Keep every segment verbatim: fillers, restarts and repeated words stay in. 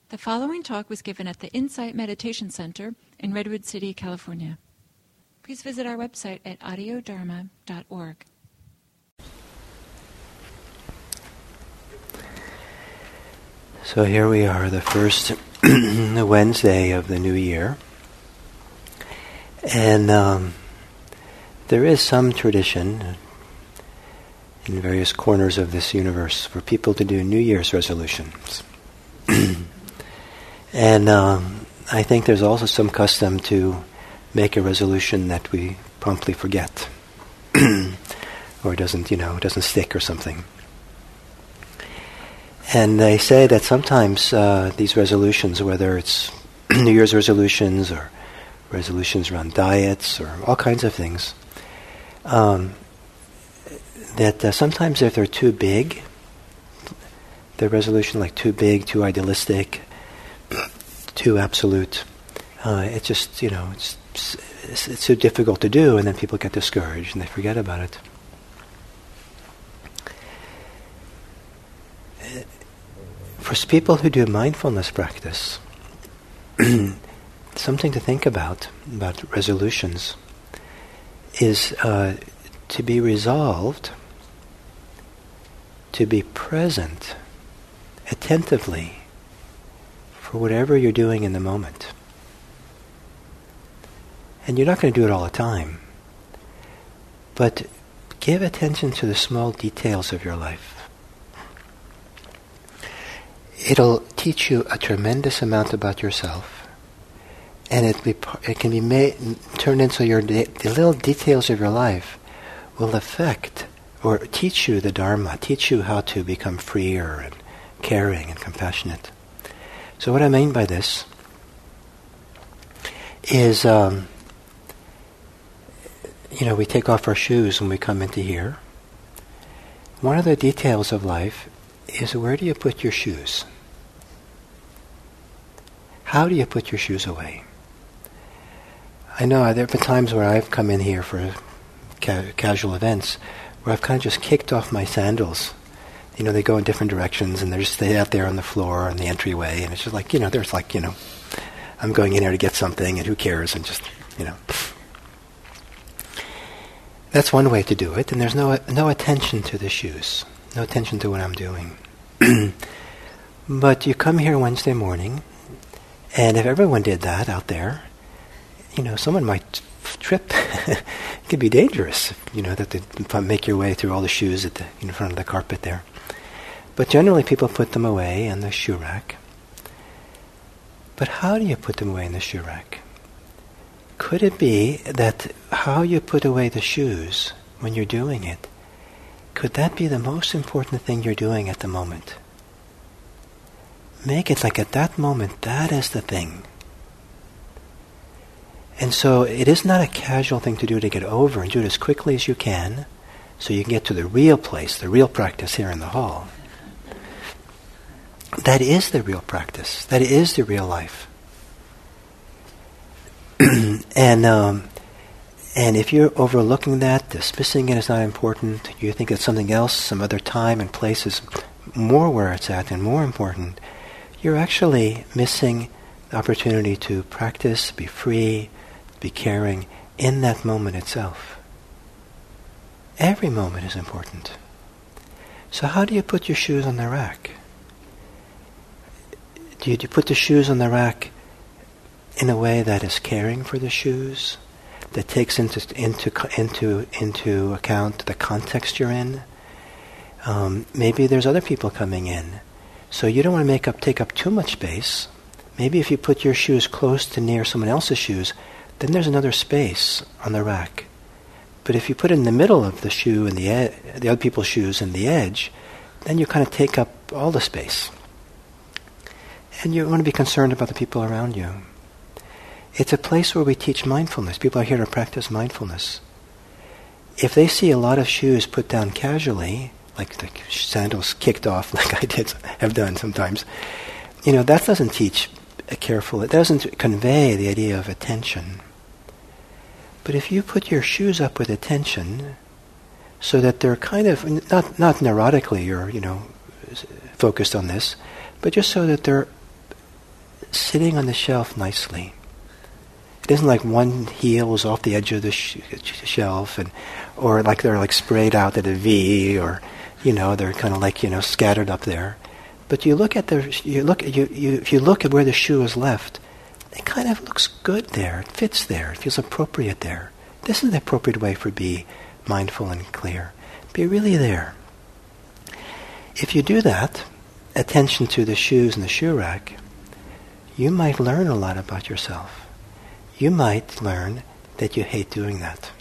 The following talk was given at the Insight Meditation Center in Redwood City, California. Please visit our website at audio dharma dot org. So here we are, the first Wednesday of the new year. And um, there is some tradition in various corners of this universe for people to do New Year's resolutions. And um, I think there's also some custom to make a resolution that we promptly forget, or doesn't, you know, doesn't stick or something. And they say that sometimes uh, these resolutions, whether it's New Year's resolutions or resolutions around diets or all kinds of things, um, that uh, sometimes if they're too big, the resolution like too big, too idealistic, too absolute, uh, it's just, you know, it's, it's it's so difficult to do, and then people get discouraged and they forget about it. For people who do mindfulness practice, something to think about, about resolutions, is uh, to be resolved, to be present attentively for whatever you're doing in the moment. And you're not going to do it all the time, but give attention to the small details of your life. It'll teach you a tremendous amount about yourself, and it be it can be made turned into your de- the little details of your life will affect or teach you the Dharma, teach you how to become freer and caring and compassionate. So what I mean by this is, um, you know, we take off our shoes when we come into here. One of the details of life is, where do you put your shoes? How do you put your shoes away? I know there have been times where I've come in here for ca- casual events where I've kind of just kicked off my sandals. You know, they go in different directions and they're just stay out there on the floor in the entryway, and it's just like, you know, there's like, you know, I'm going in here to get something and who cares, and just, you know. That's one way to do it, and there's no no attention to the shoes, no attention to what I'm doing. But you come here Wednesday morning, and if everyone did that out there, you know, someone might trip. It could be dangerous, you know, that they make your way through all the shoes at the, in front of the carpet there. But generally people put them away in the shoe rack. But how do you put them away in the shoe rack? Could it be that how you put away the shoes when you're doing it, could that be the most important thing you're doing at the moment? Make it like at that moment, that is the thing. And so it is not a casual thing to do to get over, and do it as quickly as you can so you can get to the real place, the real practice here in the hall. That is the real practice. That is the real life. and um, and if you're overlooking that, dismissing it as not important, you think it's something else, some other time and place is more where it's at and more important, you're actually missing the opportunity to practice, be free, be caring in that moment itself. Every moment is important. So how do you put your shoes on the rack? Do you, do you put the shoes on the rack in a way that is caring for the shoes, that takes into into into into account the context you're in? Um, maybe there's other people coming in, so you don't want to make up take up too much space. Maybe if you put your shoes close to near someone else's shoes, then there's another space on the rack. But if you put it in the middle of the shoe and the ed- the other people's shoes and the edge, then you kind of take up all the space. And you want to be concerned about the people around you. It's a place where we teach mindfulness. People are here to practice mindfulness. If they see a lot of shoes put down casually, like the sandals kicked off like I did, have done sometimes, you know, that doesn't teach a careful, it doesn't convey the idea of attention. But if you put your shoes up with attention, so that they're kind of, not not neurotically or, you know, focused on this, but just so that they're sitting on the shelf nicely. It isn't like one heel is off the edge of the sh- shelf, and or like they're like sprayed out at a V, or you know they're kind of like you know scattered up there. But you look at the you look you, you if you look at where the shoe is left, it kind of looks good there. It fits there. It feels appropriate there. This is the appropriate way for be mindful and clear. Be really there. If you do that, attention to the shoes and the shoe rack, you might learn a lot about yourself. You might learn that you hate doing that.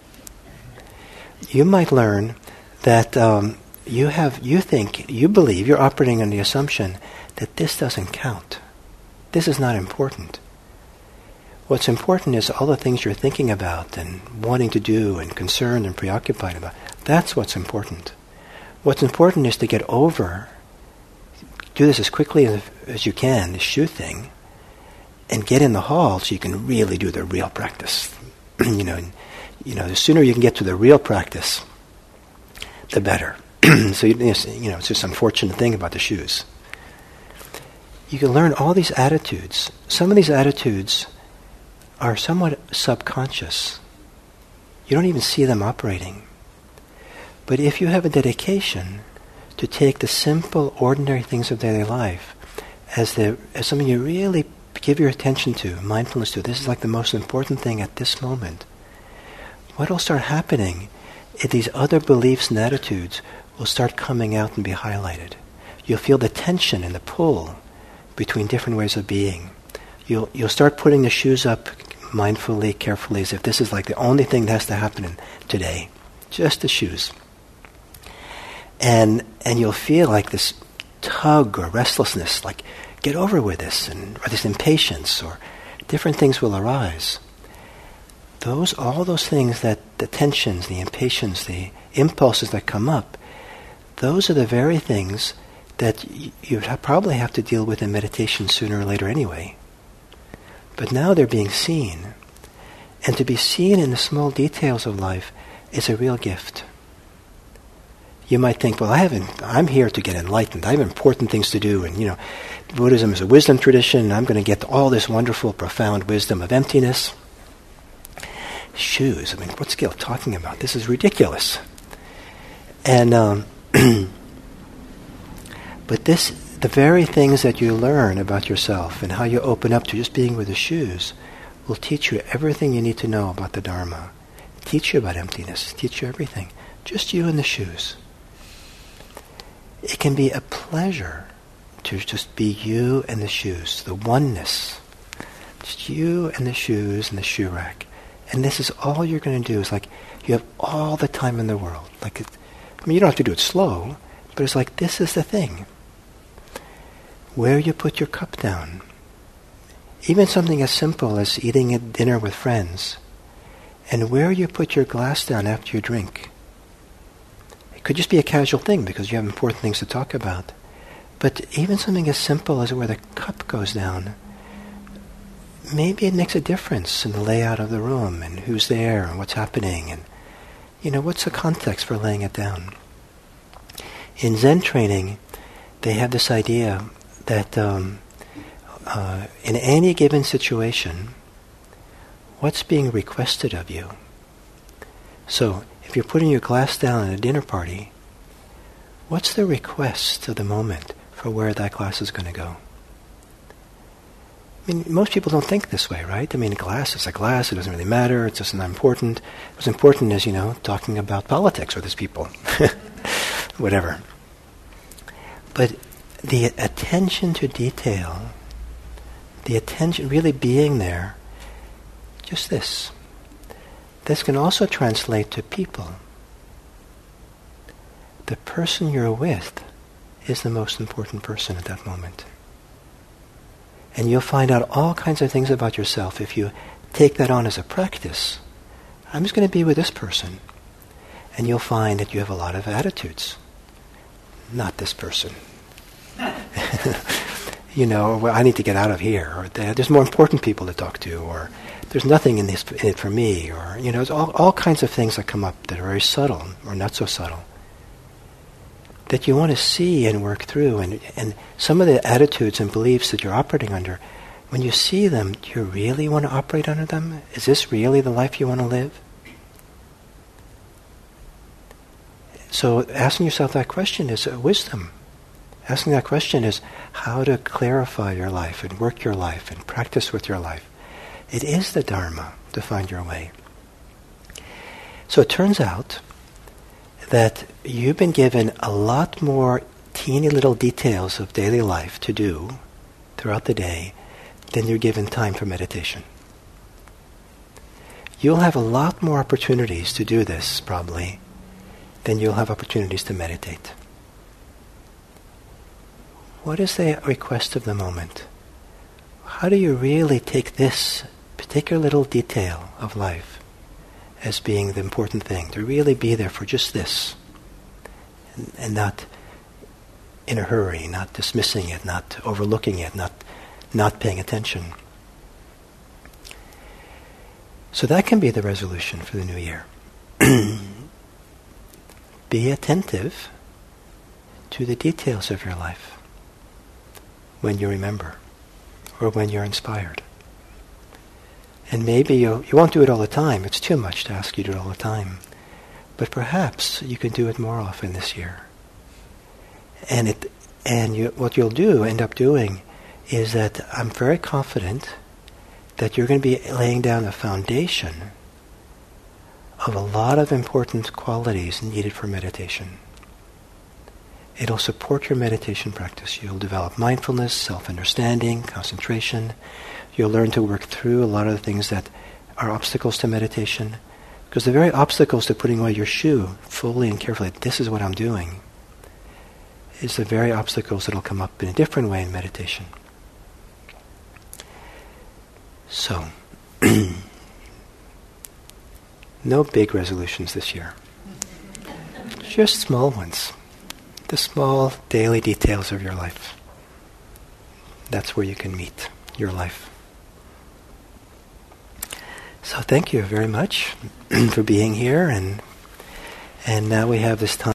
You might learn that um, you have, you think, you believe, you're operating on the assumption that this doesn't count. This is not important. What's important is all the things you're thinking about and wanting to do and concerned and preoccupied about. That's what's important. What's important is to get over, do this as quickly as, as you can, the shoe thing, and get in the hall so you can really do the real practice. you know, and, you know, the sooner you can get to the real practice, the better. so you, you know, it's just an unfortunate thing about the shoes. You can learn all these attitudes. Some of these attitudes are somewhat subconscious. You don't even see them operating. But if you have a dedication to take the simple, ordinary things of daily life as the as something you really give your attention to, mindfulness to, this is like the most important thing at this moment, what will start happening is these other beliefs and attitudes will start coming out and be highlighted. You'll feel the tension and the pull between different ways of being. You'll you'll start putting the shoes up mindfully, carefully, as if this is like the only thing that has to happen in today. Just the shoes. And and you'll feel like this tug or restlessness, like get over with this, and or this impatience, or different things will arise. Those, all those things, that the tensions, the impatience, the impulses that come up, those are the very things that y- you ha- probably have to deal with in meditation sooner or later anyway. But now they're being seen. And to be seen in the small details of life is a real gift. You might think, well, I haven't, I'm here to get enlightened. I have important things to do. And, you know, Buddhism is a wisdom tradition, and I'm going to get all this wonderful, profound wisdom of emptiness. Shoes, I mean, what's Gil talking about? This is ridiculous. And, um, but this, the very things that you learn about yourself and how you open up to just being with the shoes will teach you everything you need to know about the Dharma. Teach you about emptiness. Teach you everything. Just you and the shoes. It can be a pleasure to just be you and the shoes, the oneness. Just you and the shoes and the shoe rack. And this is all you're going to do. It's like you have all the time in the world. Like, it, I mean, you don't have to do it slow, but it's like this is the thing. Where you put your cup down. Even something as simple as eating at dinner with friends. And where you put your glass down after you drink. It could just be a casual thing because you have important things to talk about. But even something as simple as where the cup goes down, maybe it makes a difference in the layout of the room and who's there and what's happening and, you know, what's the context for laying it down. In Zen training, they have this idea that um, uh, in any given situation, what's being requested of you? So, if you're putting your glass down at a dinner party, what's the request of the moment for where that glass is going to go? I mean, most people don't think this way, right? I mean, a glass is a glass. It doesn't really matter. It's just not important. What's important is, you know, talking about politics with these people. Whatever. But the attention to detail, the attention, really being there, just this. This can also translate to people. The person you're with is the most important person at that moment. And you'll find out all kinds of things about yourself if you take that on as a practice. I'm just going to be with this person. And you'll find that you have a lot of attitudes. Not this person. You know, well, I need to get out of here. Or there's more important people to talk to. Or there's nothing in, this, in it for me. Or, you know, there's all, all kinds of things that come up that are very subtle or not so subtle. that you want to see and work through. And, and some of the attitudes and beliefs that you're operating under, when you see them, do you really want to operate under them? Is this really the life you want to live? So asking yourself that question is uh, wisdom. Asking that question is how to clarify your life and work your life and practice with your life. It is the Dharma to find your way. So it turns out that you've been given a lot more teeny little details of daily life to do throughout the day than you're given time for meditation. You'll have a lot more opportunities to do this, probably, than you'll have opportunities to meditate. What is the request of the moment? How do you really take this particular little detail of life as being the important thing, to really be there for just this, and, and not in a hurry, not dismissing it, not overlooking it, not not paying attention. So that can be the resolution for the new year. Be attentive to the details of your life when you remember or when you're inspired. And maybe you you won't do it all the time. It's too much to ask you to do it all the time. But perhaps you can do it more often this year. And it and you, what you'll do, end up doing, is that I'm very confident that you're going to be laying down a foundation of a lot of important qualities needed for meditation. It'll support your meditation practice. You'll develop mindfulness, self-understanding, concentration. You'll learn to work through a lot of the things that are obstacles to meditation. Because the very obstacles to putting away your shoe fully and carefully, this is what I'm doing, is the very obstacles that will come up in a different way in meditation. So, no big resolutions this year. Just small ones. The small daily details of your life. That's where you can meet your life. So thank you very much for being here, and and now we have this time